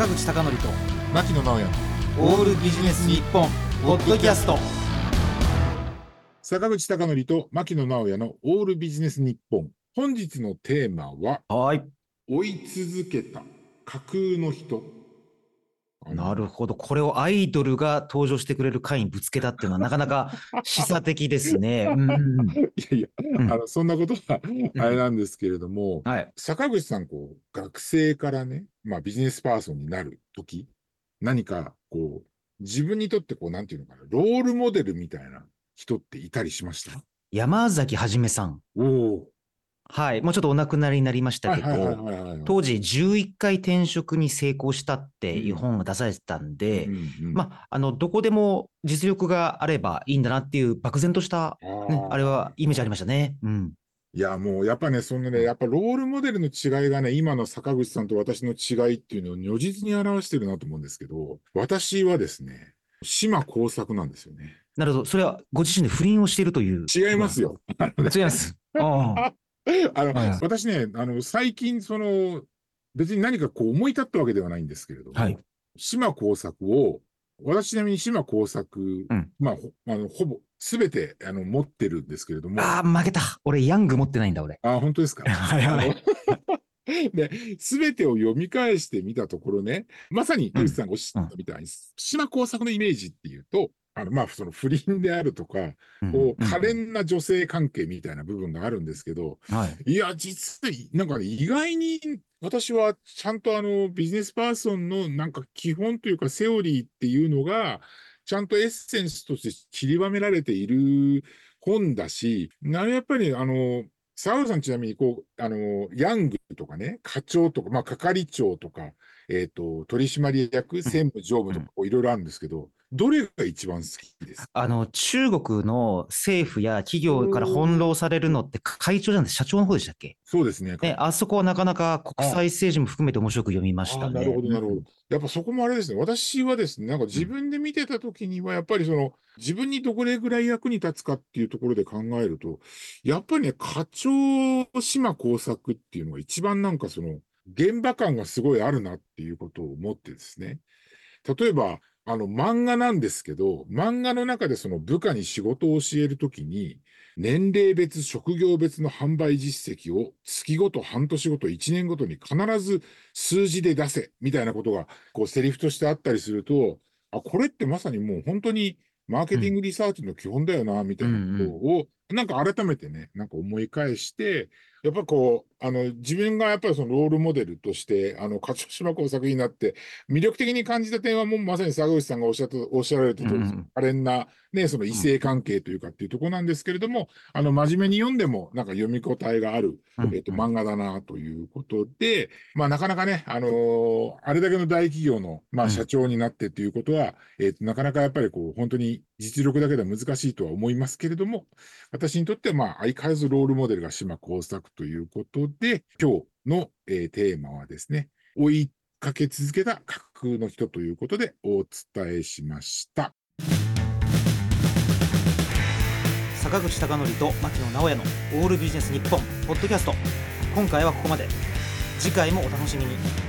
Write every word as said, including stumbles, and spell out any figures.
口貴教と牧野直哉オールビジネス日本ポッドキャスト。 坂口貴教と牧野直哉のオールビジネス日本。本日のテーマは、 はい、 追い続けた架空の人。 なるほど。これをアイドルが登場してくれる回にぶつけたっていうのはなかなか示唆的ですね。うんうん、 いやいや、うん、あのそんなことはあれなんですけれども、 うん、はい、 坂口さん、こう学生からね、まあ、ビジネスパーソンになるとき、何かこう自分にとってこうなんていうのかな、ロールモデルみたいな人っていたりしました？ 山崎はじめさん。 おお。 はい、もうちょっとお亡くなりになりましたけど、当時じゅういっかい転職に成功したっていう本が出されてたんで、うんうんうん、まあ、あの、どこでも実力があればいいんだなっていう漠然とした、ね、あれはイメージありましたね。うん。 いや、もうやっぱね、そのね、やっぱロールモデルの違いがね、今の坂口さんと私の違いっていうのを如実に表してるなと思うんですけど、私はですね、島耕作なんですよね。 なるほど。それはご自身で不倫をしているという。 違いますよ。 違います。ああの、はい、私ね、あの、最近、その、別に何かこう思い立ったわけではないんですけれども、はい、島耕作を、私ちなみに島耕作、うん、まあ、ほ、あの、ほぼ、すべて、あの、持ってるんですけれども。 ああ、負けた。俺、ヤング持ってないんだ、俺。 ああ、本当ですか。はいはい。で、すべてを読み返してみたところね、まさに、田口さんがおっしゃったみたいに、うん、島耕作のイメージっていうと、あの、まあ、その不倫であるとか、こう、可憐な女性関係みたいな部分があるんですけど、はい、いや、実は、なんかね、意外に、私はちゃんとあの、ビジネスパーソンのなんか基本というか、セオリーっていうのが、ちゃんとエッセンスとして散りばめられている本だし、やっぱりあの、沢田さんちなみに、こう、あの、ヤングとかね、課長とか、まあ、係長とか、えっと、取締役、専務、常務とか、こういろいろあるんですけど、どれが一番好きですか？ あの、中国の政府や企業から翻弄されるのって会長じゃなくて社長の方でしたっけ？ そうですね。 ね、あそこはなかなか国際政治も含めて面白く読みましたね。 なるほど、なるほど。やっぱそこもあれですね。私はですね、なんか自分で見てた時には、やっぱりその、自分にどれぐらい役に立つかっていうところで考えると、やっぱりね、課長島耕作っていうのが一番なんかその、現場感がすごいあるなっていうことを思ってですね。例えば、あの、漫画なんですけど、漫画の中でその部下に仕事を教えるときに、年齢別、職業別の販売実績を月ごと、半年ごと、いちねんごとに必ず数字で出せ、みたいなことが、こう、セリフとしてあったりすると、あ、これってまさにもう本当にマーケティングリサーチの基本だよな、みたいなことを、なんか改めてね、なんか思い返して、やっぱこう、あの、自分がやっぱりそのロールモデルとして、あの、課長島耕作になって、魅力的に感じた点はもうまさに坂口さんがおっしゃった、おっしゃられたとおり、可憐な、ね、その異性関係というかっていうところなんですけれども、あの、真面目に読んでも、なんか読み応えがある、えっと、漫画だな、ということで、まあ、なかなかね、あのー、あれだけの大企業の、まあ、社長になってっていうことは、えっと、なかなかやっぱりこう、本当に実力だけでは難しいとは思いますけれども、私にとっては、まあ、相変わらずロールモデルが島耕作ということで、今日の、えー、テーマはですね、追いかけ続けた架空の人ということでお伝えしました。 坂口貴教と牧野直哉のオールビジネス日本ポッドキャスト。今回はここまで。次回もお楽しみに。